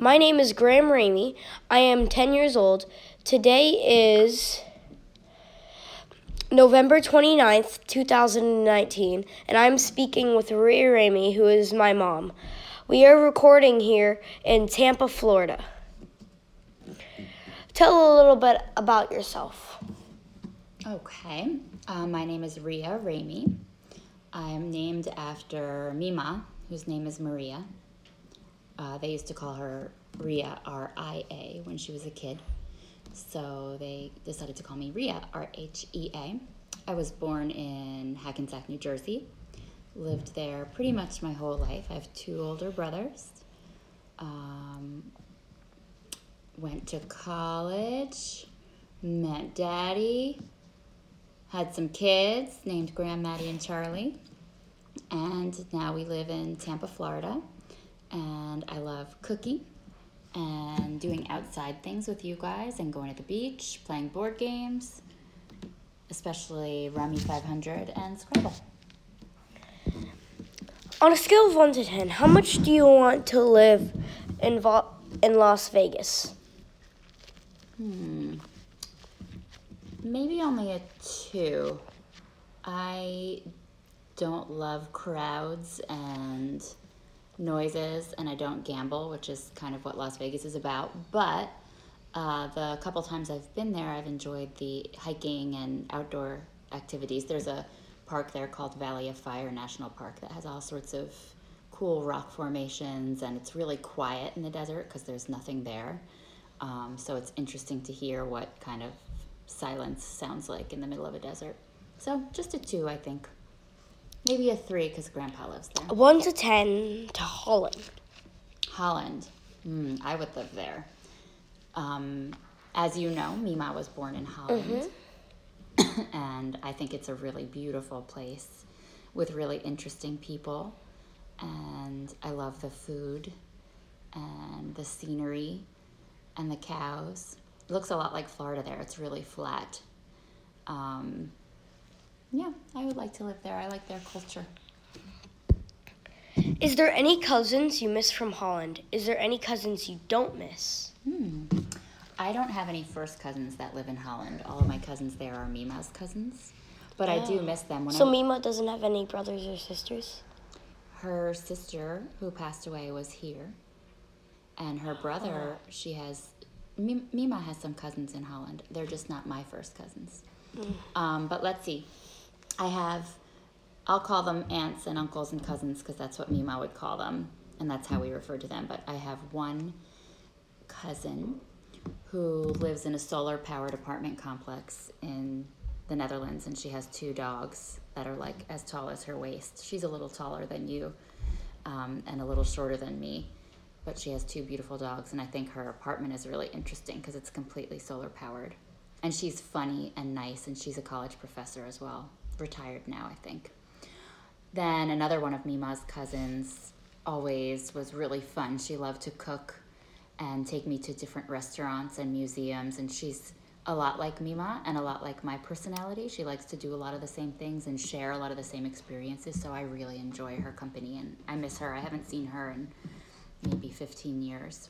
My name is Graham Ramey. I am 10 years old. Today is November 29th, 2019, and I'm speaking with Rhea Ramey, who is my mom. We are recording here in Tampa, Florida. Tell a little bit about yourself. Okay, my name is Rhea Ramey. I'm named after Mima, whose name is Maria. They used to call her Rhea, R-I-A, when she was a kid. So they decided to call me Rhea, R-H-E-A. I was born in Hackensack, New Jersey. Lived there pretty much my whole life. I have 2 older brothers. Went to college, met Daddy, had some kids named Graham, Maddie, and Charlie. And now we live in Tampa, Florida. And I love cooking and doing outside things with you guys and going to the beach, playing board games, especially Rummy 500 and Scrabble. On a scale of 1 to 10, how much do you want to live in Las Vegas? Maybe only a 2. I don't love crowds and noises, and I don't gamble, which is kind of what Las Vegas is about. But the couple times I've been there, I've enjoyed the hiking and outdoor activities. There's a park there called Valley of Fire National Park that has all sorts of cool rock formations, and it's really quiet in the desert because there's nothing there. So it's interesting to hear what kind of silence sounds like in the middle of a desert. So just a 2, I think. Maybe a 3 because Grandpa lives there. 1 to 10 to Holland. Holland. I would live there. As you know, Mima was born in Holland. And I think it's a really beautiful place with really interesting people. And I love the food and the scenery and the cows. It looks a lot like Florida there. It's really flat. Yeah, I would like to live there. I like their culture. Is there any cousins you miss from Holland? Is there any cousins you don't miss? I don't have any first cousins that live in Holland. All of my cousins there are Mima's cousins. But I do miss them. Mima doesn't have any brothers or sisters? Her sister, who passed away, was here. And her brother, Mima has some cousins in Holland. They're just not my first cousins. But let's see. I'll call them aunts and uncles and cousins because that's what Mima would call them. And that's how we refer to them. But I have one cousin who lives in a solar-powered apartment complex in the Netherlands. And she has 2 dogs that are like as tall as her waist. She's a little taller than you and a little shorter than me. But she has 2 beautiful dogs, and I think her apartment is really interesting because it's completely solar-powered. And she's funny and nice, and she's a college professor as well. Retired now, I think. Then another one of Mima's cousins always was really fun. She loved to cook and take me to different restaurants and museums, and she's a lot like Mima and a lot like my personality. She likes to do a lot of the same things and share a lot of the same experiences, so I really enjoy her company, and I miss her. I haven't seen her in maybe 15 years.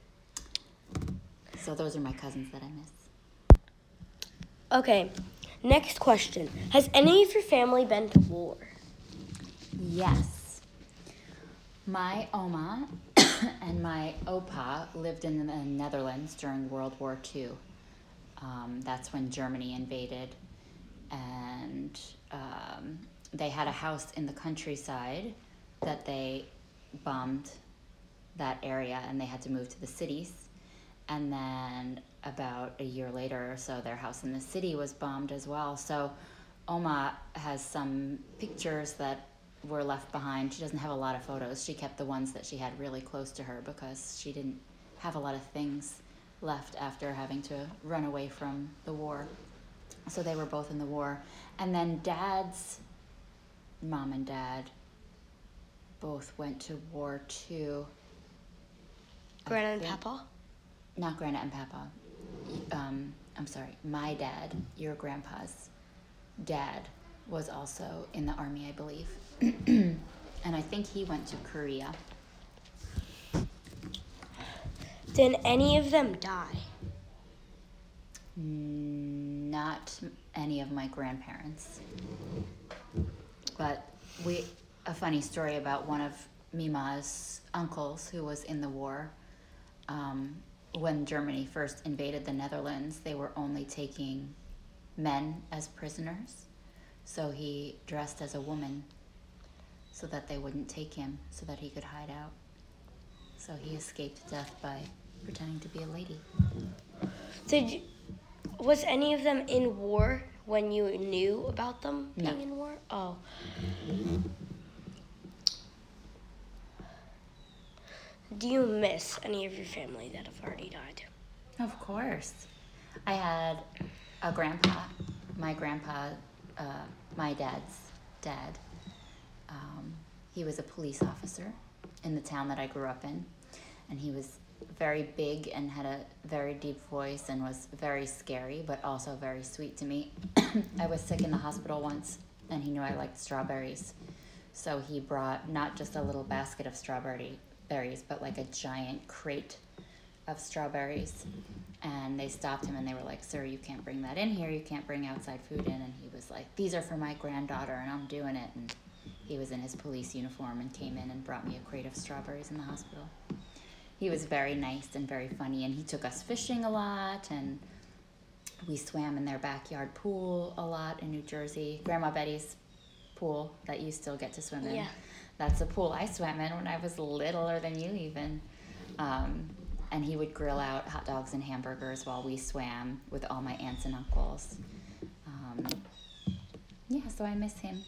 So those are my cousins that I miss. Okay, next question. Has any of your family been to war? Yes. My Oma and my Opa lived in the Netherlands during World War II. That's when Germany invaded. And they had a house in the countryside that they bombed that area, and they had to move to the cities. And then about a year later or so, their house in the city was bombed as well. So Oma has some pictures that were left behind. She doesn't have a lot of photos. She kept the ones that she had really close to her because she didn't have a lot of things left after having to run away from the war. So they were both in the war. And then Dad's mom and dad both went to war too. Grandma and Papa? Not Grandma and Papa. I'm sorry, my dad, your grandpa's dad, was also in the army, I believe. And I think he went to Korea. Did any of them die? Not any of my grandparents. But a funny story about one of Mima's uncles who was in the war. When Germany first invaded the Netherlands, they were only taking men as prisoners. So he dressed as a woman so that they wouldn't take him, so that he could hide out. So he escaped death by pretending to be a lady. Was any of them in war when you knew about them being in war? Oh. Do you miss any of your family that have already died? Of course. I had a grandpa. My grandpa, my dad's dad, he was a police officer in the town that I grew up in. And he was very big and had a very deep voice and was very scary, but also very sweet to me. I was sick in the hospital once, and he knew I liked strawberries. So he brought not just a little basket of berries, but like a giant crate of strawberries. And they stopped him and they were like, "Sir, you can't bring that in here. You can't bring outside food in." And he was like, "These are for my granddaughter and I'm doing it." And he was in his police uniform and came in and brought me a crate of strawberries in the hospital. He was very nice and very funny, and he took us fishing a lot, and we swam in their backyard pool a lot in New Jersey. Grandma Betty's pool that you still get to swim in. Yeah. That's a pool I swam in when I was littler than you even. And he would grill out hot dogs and hamburgers while we swam with all my aunts and uncles. So I miss him.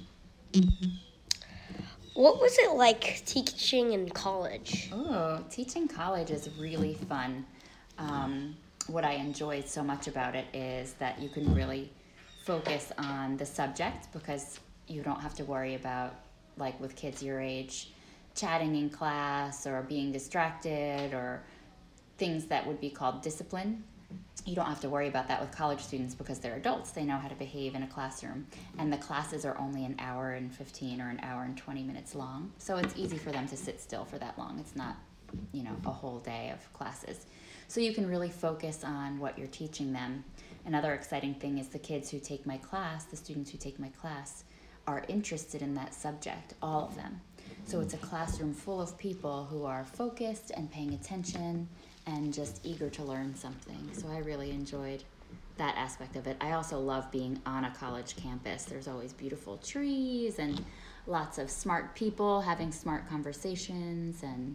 What was it like teaching in college? Oh, teaching college is really fun. What I enjoyed so much about it is that you can really focus on the subject because you don't have to worry about, like with kids your age, chatting in class or being distracted or things that would be called discipline. You don't have to worry about that with college students because they're adults. They know how to behave in a classroom. And the classes are only an hour and 15 or an hour and 20 minutes long. So it's easy for them to sit still for that long. It's not, a whole day of classes. So you can really focus on what you're teaching them. Another exciting thing is the kids who take my class, the students who take my class, are interested in that subject, all of them. So it's a classroom full of people who are focused and paying attention and just eager to learn something. So I really enjoyed that aspect of it. I also love being on a college campus. There's always beautiful trees and lots of smart people having smart conversations and,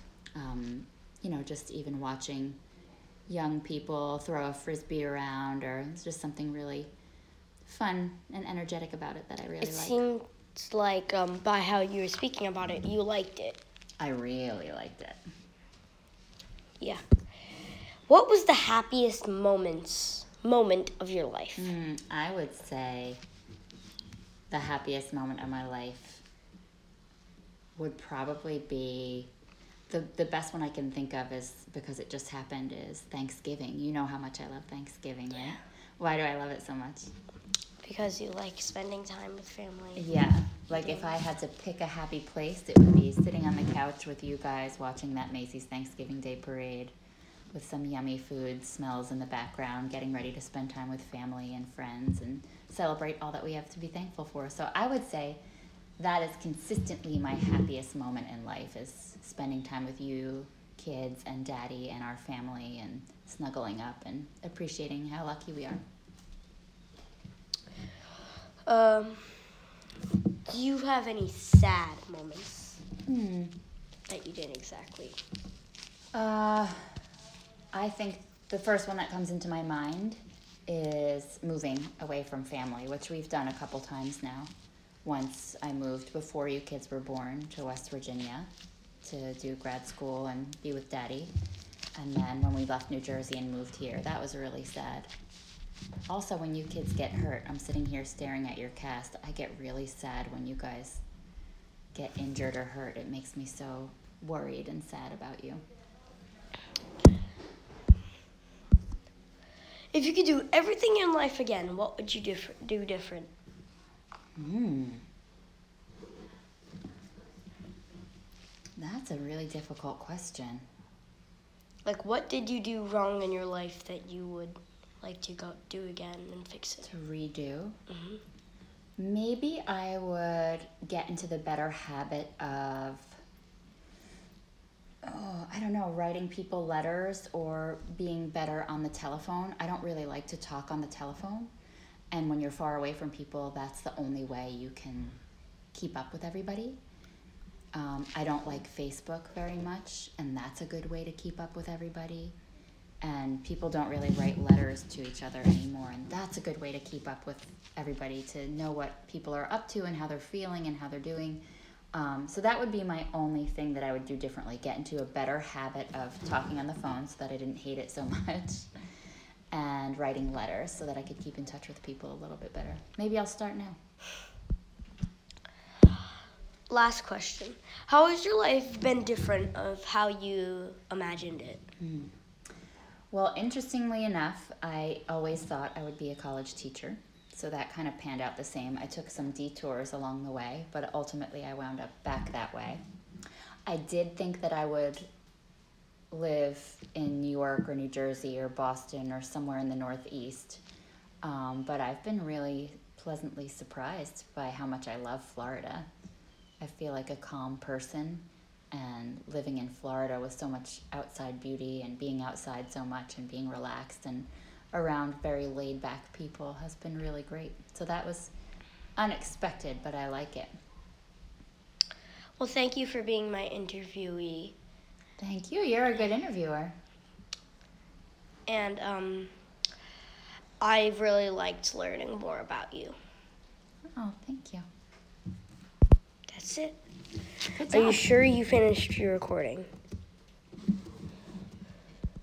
just even watching young people throw a Frisbee around, or it's just something really fun and energetic about it that I really like. It seems like by how you were speaking about it, you liked it. I really liked it. Yeah. What was the happiest moment of your life? I would say the happiest moment of my life would probably be the best one I can think of is because it just happened is Thanksgiving. You know how much I love Thanksgiving, right? Yeah. Why do I love it so much? Because you like spending time with family. Yeah. Like if I had to pick a happy place, it would be sitting on the couch with you guys watching that Macy's Thanksgiving Day Parade with some yummy food smells in the background, getting ready to spend time with family and friends and celebrate all that we have to be thankful for. So I would say that is consistently my happiest moment in life, is spending time with you, kids, and Daddy and our family and snuggling up and appreciating how lucky we are. Do you have any sad moments that you didn't exactly? I think the first one that comes into my mind is moving away from family, which we've done a couple times now. Once I moved before you kids were born to West Virginia to do grad school and be with Daddy. And then when we left New Jersey and moved here, that was really sad. Also, when you kids get hurt, I'm sitting here staring at your cast. I get really sad when you guys get injured or hurt. It makes me so worried and sad about you. If you could do everything in life again, what would you do different? That's a really difficult question. Like, what did you do wrong in your life that you would like to go do again and fix it? To redo. Hmm. Maybe I would get into the better habit of, I don't know, writing people letters or being better on the telephone. I don't really like to talk on the telephone. And when you're far away from people, that's the only way you can keep up with everybody. I don't like Facebook very much, and that's a good way to keep up with everybody. And people don't really write letters to each other anymore, and that's a good way to keep up with everybody, to know what people are up to and how they're feeling and how they're doing. So that would be my only thing that I would do differently, get into a better habit of talking on the phone so that I didn't hate it so much, and writing letters so that I could keep in touch with people a little bit better. Maybe I'll start now. Last question. How has your life been different of how you imagined it? Well, interestingly enough, I always thought I would be a college teacher, so that kind of panned out the same. I took some detours along the way, but ultimately I wound up back that way. I did think that I would live in New York or New Jersey or Boston or somewhere in the Northeast, but I've been really pleasantly surprised by how much I love Florida. I feel like a calm person, and living in Florida with so much outside beauty and being outside so much and being relaxed and around very laid back people has been really great. So that was unexpected, but I like it. Well, thank you for being my interviewee. Thank you. You're a good interviewer. And I've really liked learning more about you. Oh, thank you. That's it. Good Are job. you sure you finished your recording?